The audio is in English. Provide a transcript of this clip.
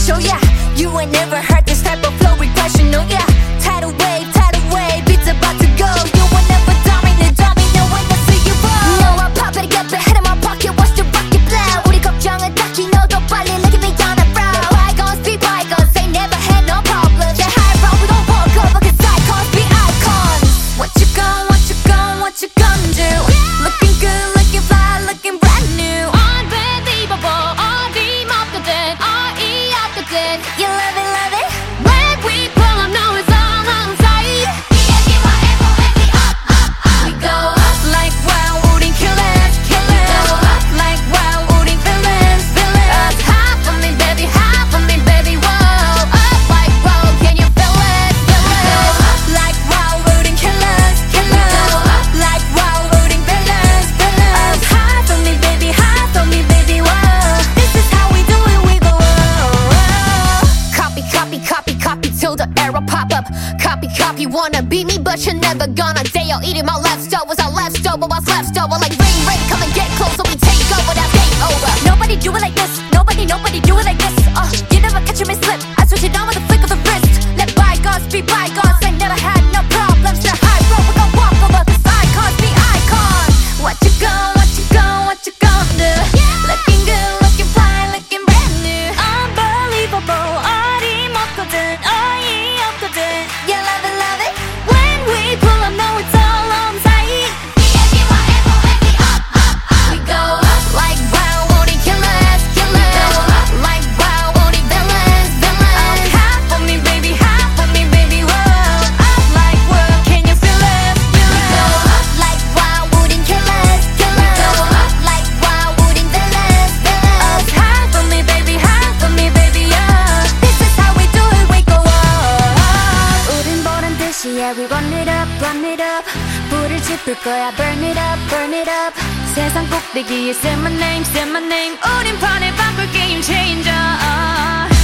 show, yeah. You ain't never heard this type of flow repression, no, yeah. Tidal wave, beats about to go. You will never dominate when I see you roll. No, I pop it, get the head in my pocket, watch the rocket blow. 우리 걱정은 딱히 너도 빨리 look at me on the road. The bygones be bygones, they never had no problems. They high roll, we gon' walk over, cause icons be icons. What you gon' do? Looking good, looking fly, looking brand new. Unbelievable, 어디 먹거든, 어이 없거든. You love it. When we pull up, no, it's all on sight. We go up like wow, 우린 killers. We go up like wow, 우린 villains. Up high for me, baby, whoa. Up like wow, can you feel it? We go up like wow, 우린 killers. We go up like wow, 우린 villains. Up high for me, baby, whoa. This is how we do it, we go up. Copy till the arrow pop up. Copy, wanna be me, but you're never gonna dare. Eating my leftovers, our leftover, what's left over. Like rain, come and get close, so we take over, that's game over. Nobody do it like this, nobody do it like this. You never catch me slip, I switch it on with a flick of the wrist. Let bygones be bygones, I never had no problems. Now high road, we gon' walk over, cause icons be icons. What you gon' do? Looking good, looking fly, looking brand new. Unbelievable, 어림없거든, 어이 없거든. You love it. When we pull up, no, it's all on sight. We go up like wow, 우린 killers. We go up like wow, 우린 villains. Up high for me, baby, whoa. Up like wow, can you feel it? We go up like wow, 우린 killers. We go up like wow, 우린 villains. Up high for me, baby, yeah. This is how we do it, we go up. 우린 보란 듯이 yeah, we run it up. 불을 지필 거야, burn it up. 세상 꼭대기에 say my name. 우린 판을 바꿀 game changer.